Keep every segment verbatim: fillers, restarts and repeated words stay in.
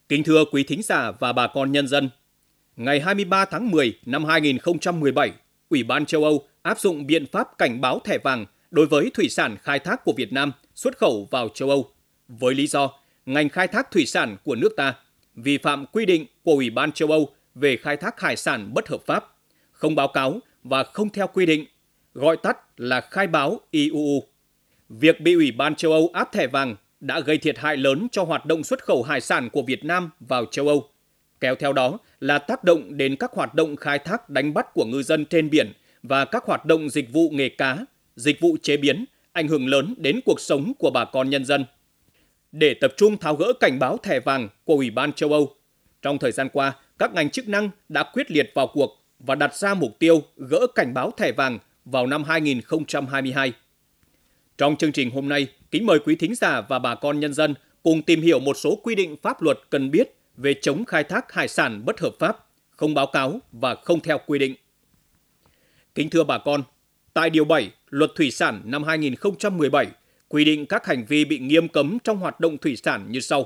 Kính thưa quý thính giả và bà con nhân dân, ngày hai mươi ba tháng mười năm hai nghìn không trăm mười bảy, Ủy ban châu Âu áp dụng biện pháp cảnh báo thẻ vàng đối với thủy sản khai thác của Việt Nam xuất khẩu vào châu Âu, với lý do ngành khai thác thủy sản của nước ta vi phạm quy định của Ủy ban châu Âu về khai thác hải sản bất hợp pháp, không báo cáo và không theo quy định, gọi tắt là khai báo e u. Việc bị Ủy ban châu Âu áp thẻ vàng đã gây thiệt hại lớn cho hoạt động xuất khẩu hải sản của Việt Nam vào châu Âu. Kéo theo đó là tác động đến các hoạt động khai thác đánh bắt của ngư dân trên biển và các hoạt động dịch vụ nghề cá, dịch vụ chế biến, ảnh hưởng lớn đến cuộc sống của bà con nhân dân. Để tập trung tháo gỡ cảnh báo thẻ vàng của Ủy ban châu Âu, trong thời gian qua, các ngành chức năng đã quyết liệt vào cuộc và đặt ra mục tiêu gỡ cảnh báo thẻ vàng vào năm hai nghìn không trăm hai mươi hai. Trong chương trình hôm nay, kính mời quý thính giả và bà con nhân dân cùng tìm hiểu một số quy định pháp luật cần biết về chống khai thác hải sản bất hợp pháp, không báo cáo và không theo quy định. Kính thưa bà con, tại Điều bảy Luật Thủy sản năm hai nghìn không trăm mười bảy quy định các hành vi bị nghiêm cấm trong hoạt động thủy sản như sau.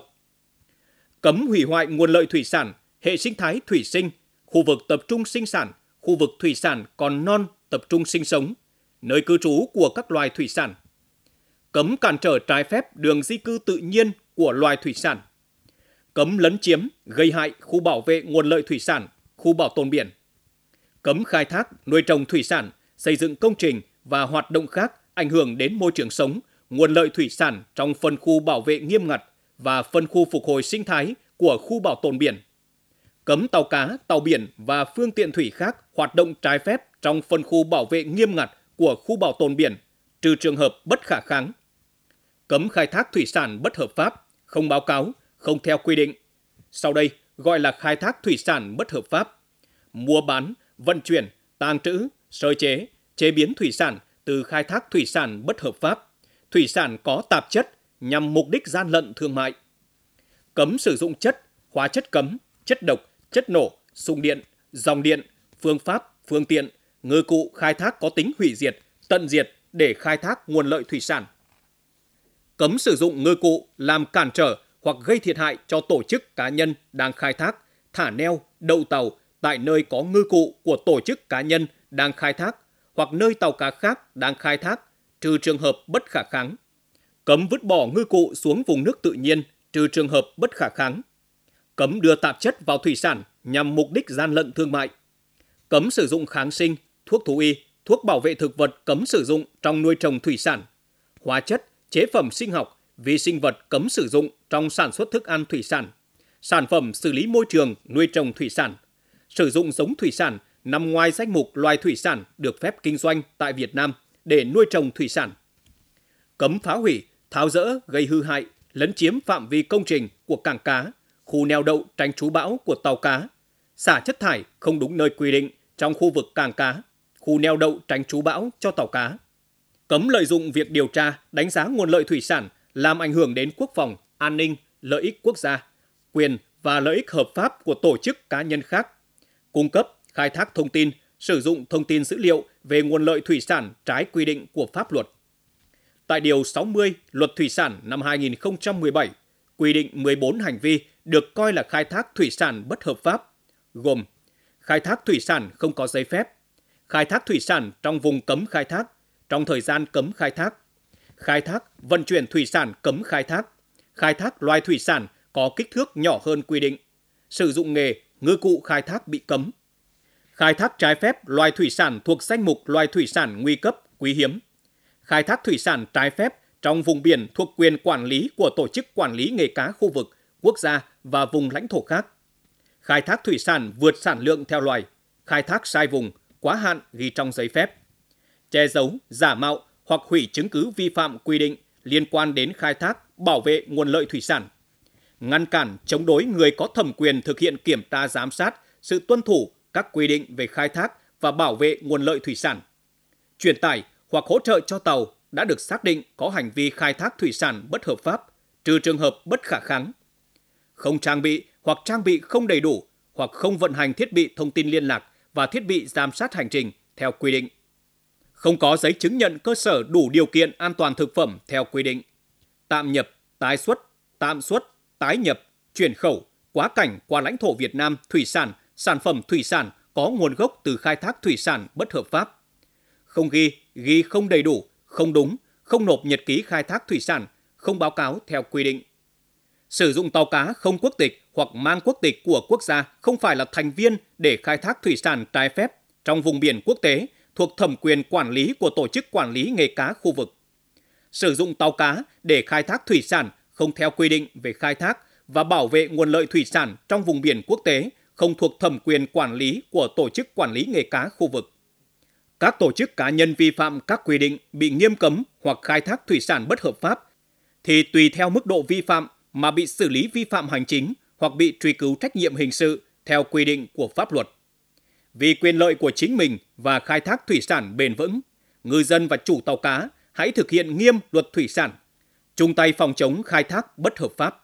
Cấm hủy hoại nguồn lợi thủy sản, hệ sinh thái thủy sinh, khu vực tập trung sinh sản, khu vực thủy sản còn non tập trung sinh sống, nơi cư trú của các loài thủy sản. Cấm cản trở trái phép đường di cư tự nhiên của loài thủy sản. Cấm lấn chiếm, gây hại khu bảo vệ nguồn lợi thủy sản, khu bảo tồn biển. Cấm khai thác, nuôi trồng thủy sản, xây dựng công trình và hoạt động khác ảnh hưởng đến môi trường sống, nguồn lợi thủy sản trong phân khu bảo vệ nghiêm ngặt và phân khu phục hồi sinh thái của khu bảo tồn biển. Cấm tàu cá, tàu biển và phương tiện thủy khác hoạt động trái phép trong phân khu bảo vệ nghiêm ngặt của khu bảo tồn biển, trừ trường hợp bất khả kháng. Cấm khai thác thủy sản bất hợp pháp, không báo cáo, không theo quy định. Sau đây gọi là khai thác thủy sản bất hợp pháp. Mua bán, vận chuyển, tàng trữ, sơ chế, chế biến thủy sản từ khai thác thủy sản bất hợp pháp, thủy sản có tạp chất nhằm mục đích gian lận thương mại. Cấm sử dụng chất, hóa chất cấm, chất độc, chất nổ, xung điện, dòng điện, phương pháp, phương tiện, ngư cụ khai thác có tính hủy diệt, tận diệt để khai thác nguồn lợi thủy sản. Cấm sử dụng ngư cụ làm cản trở hoặc gây thiệt hại cho tổ chức cá nhân đang khai thác, thả neo, đậu tàu tại nơi có ngư cụ của tổ chức cá nhân đang khai thác hoặc nơi tàu cá khác đang khai thác, trừ trường hợp bất khả kháng. Cấm vứt bỏ ngư cụ xuống vùng nước tự nhiên, trừ trường hợp bất khả kháng. Cấm đưa tạp chất vào thủy sản nhằm mục đích gian lận thương mại. Cấm sử dụng kháng sinh, thuốc thú y, thuốc bảo vệ thực vật cấm sử dụng trong nuôi trồng thủy sản. Hóa chất, chế phẩm sinh học, vi sinh vật cấm sử dụng trong sản xuất thức ăn thủy sản. Sản phẩm xử lý môi trường nuôi trồng thủy sản. Sử dụng giống thủy sản nằm ngoài danh mục loài thủy sản được phép kinh doanh tại Việt Nam để nuôi trồng thủy sản. Cấm phá hủy, tháo dỡ, gây hư hại, lấn chiếm phạm vi công trình của cảng cá, khu neo đậu tránh trú bão của tàu cá, xả chất thải không đúng nơi quy định trong khu vực cảng cá, khu neo đậu tránh trú bão cho tàu cá. Cấm lợi dụng việc điều tra, đánh giá nguồn lợi thủy sản làm ảnh hưởng đến quốc phòng, an ninh, lợi ích quốc gia, quyền và lợi ích hợp pháp của tổ chức cá nhân khác. Cung cấp, khai thác thông tin, sử dụng thông tin dữ liệu về nguồn lợi thủy sản trái quy định của pháp luật. Tại Điều sáu mươi Luật Thủy sản năm hai nghìn không trăm mười bảy, quy định mười bốn hành vi được coi là khai thác thủy sản bất hợp pháp, gồm khai thác thủy sản không có giấy phép, khai thác thủy sản trong vùng cấm khai thác, trong thời gian cấm khai thác, khai thác, vận chuyển thủy sản cấm khai thác, khai thác loài thủy sản có kích thước nhỏ hơn quy định, sử dụng nghề, ngư cụ khai thác bị cấm, khai thác trái phép loài thủy sản thuộc danh mục loài thủy sản nguy cấp, quý hiếm, khai thác thủy sản trái phép trong vùng biển thuộc quyền quản lý của tổ chức quản lý nghề cá khu vực, quốc gia và vùng lãnh thổ khác, khai thác thủy sản vượt sản lượng theo loài, khai thác sai vùng, quá hạn ghi trong giấy phép, che giấu, giả mạo hoặc hủy chứng cứ vi phạm quy định liên quan đến khai thác, bảo vệ nguồn lợi thủy sản, ngăn cản, chống đối người có thẩm quyền thực hiện kiểm tra giám sát sự tuân thủ các quy định về khai thác và bảo vệ nguồn lợi thủy sản, truyền tải hoặc hỗ trợ cho tàu đã được xác định có hành vi khai thác thủy sản bất hợp pháp, trừ trường hợp bất khả kháng, không trang bị hoặc trang bị không đầy đủ hoặc không vận hành thiết bị thông tin liên lạc và thiết bị giám sát hành trình theo quy định, không có giấy chứng nhận cơ sở đủ điều kiện an toàn thực phẩm theo quy định, tạm nhập, tái xuất, tạm xuất, tái nhập, chuyển khẩu, quá cảnh qua lãnh thổ Việt Nam thủy sản, sản phẩm thủy sản có nguồn gốc từ khai thác thủy sản bất hợp pháp. Không ghi, ghi không đầy đủ, không đúng, không nộp nhật ký khai thác thủy sản, không báo cáo theo quy định. Sử dụng tàu cá không quốc tịch hoặc mang quốc tịch của quốc gia không phải là thành viên để khai thác thủy sản trái phép trong vùng biển quốc tế thuộc thẩm quyền quản lý của tổ chức quản lý nghề cá khu vực. Sử dụng tàu cá để khai thác thủy sản không theo quy định về khai thác và bảo vệ nguồn lợi thủy sản trong vùng biển quốc tế không thuộc thẩm quyền quản lý của tổ chức quản lý nghề cá khu vực. Các tổ chức cá nhân vi phạm các quy định bị nghiêm cấm hoặc khai thác thủy sản bất hợp pháp thì tùy theo mức độ vi phạm mà bị xử lý vi phạm hành chính hoặc bị truy cứu trách nhiệm hình sự theo quy định của pháp luật. Vì quyền lợi của chính mình và khai thác thủy sản bền vững, ngư dân và chủ tàu cá hãy thực hiện nghiêm luật thủy sản, chung tay phòng chống khai thác bất hợp pháp.